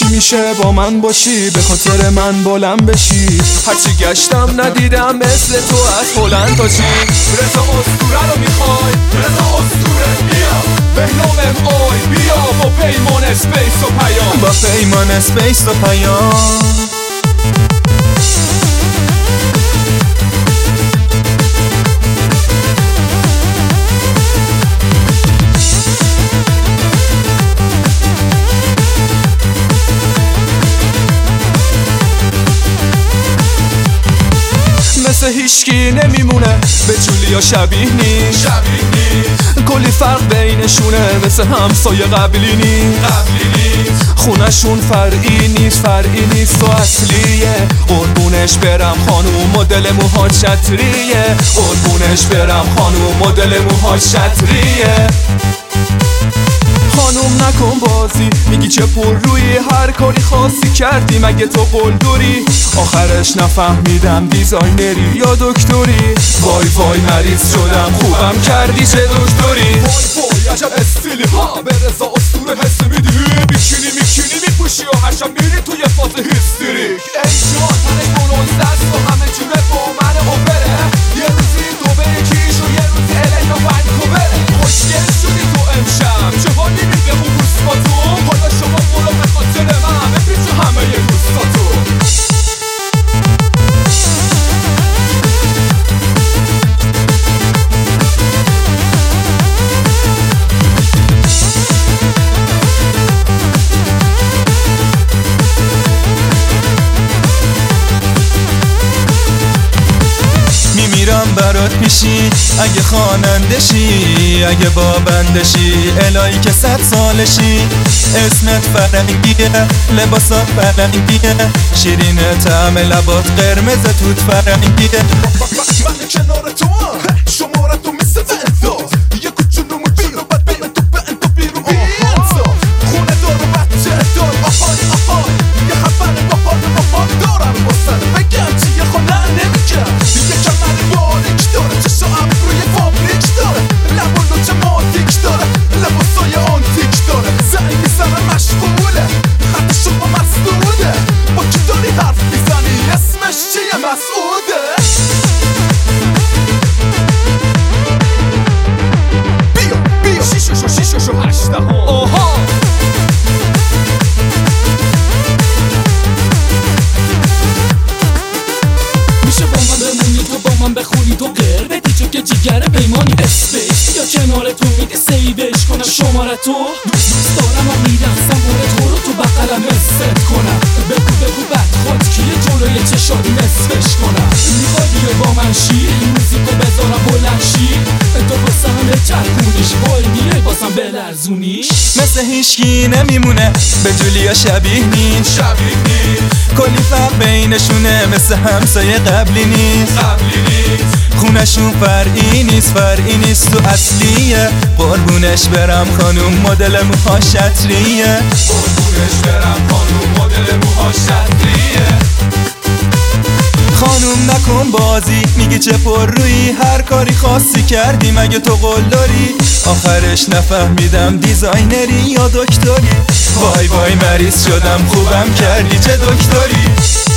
چی میشه با من باشی، به خاطر من بلند بشی. هرچی گشتم ندیدم مثل تو از هلند تا چین. رضا اسطوره رو میخوای؟ رضا اسطوره بیا. بهنام آی بیا با پیمان اسپیس و پیام. با پیمان اسپیس و پیام. مثل هیچکی نمیمونه، به جولیا شبیه نیست. کلی فرق بینشونه، مثل همسایه قبلی نیست. خونشون فرعی نیست و اصلیه. قربونش برم خانوم مدل موها چتریه. قربونش برم خانوم مدل موها چتریه. خانوم نکن بازی، میگی چه پر روی هر کاری خاصی کردی مگه تو قلدری. آخرش نفهمیدم دیزاینری یا دکتری. وای وای مریض شدم خوبم کردی چه دکتری. وای وای عجب استیلی ها، به رضا اسطوره حس میدی. میکنی میپوشی و هر شب میری توی فاز هیستریک. ای جان تنش برونزه است و همه جونه با من اوپره. یه روزی دو به یکیش و یه روزی الی و ونکووره. خوشگل شدی تو امشب چه حالی میده اون روز با تو. حالا شما برو به خاطر من بپیچ همه یه روز با تو. میمیرم برات میشی اگه خواننده شی، اگه با بندشی الهی که 100 سالشی. اسمت فرنگیه، لباسات فرنگیه، شیرینه طعم لبات قرمز توت فرنگیه. من کنار تو شماره تو مثل ونزا، یه کوچولو بیرو بد بین تو به انتو بیرو بیانزا. خونه دار و بچه دار آهای آهای، یه خبر با دارم باسن بگم چیه خونه نمیگم. یه کمر باریک داره، چشا ابروی فابریک داره، لبالو چه ماتیک داره، لباسای آنتیک داره. زنگ میزنه مشغوله، خط شما مسدوده. با کی داری حرف میزنی اسمش چیه؟ مسعوده. بیا شیششو هشته ها. میشه با من بمونی تو با من بخونی تو غیر بدی چون که جیگر پیمانی اسپیس. یا کنار تو میدی سیوش کنم شماره تو. دوست دارم و میرسم تو رو تو بقلم است کنم. بگو بد خود کیه جلوی چشات نصفش کنم. میخوای با من شی موزیکو بذارم بلند شی. تو باسم بچرخونیش وای میره باسم بلرزونیش. مثل هیچکی نمیمونه، به جولیا شبیه نیست. کلی فرق بینشونه، مثل همسایه قبلی نیست. خونشون فرعی نیست تو اصلیه. قربونش برم خانوم مدل موها چتریه. خانوم نکن بازی، میگی چه پر روی هر کاری خاصی کردی مگه تو قلدری. آخرش نفهمیدم دیزاینری یا دکتری. وای وای مریض شدم خوبم کردی چه دکتری.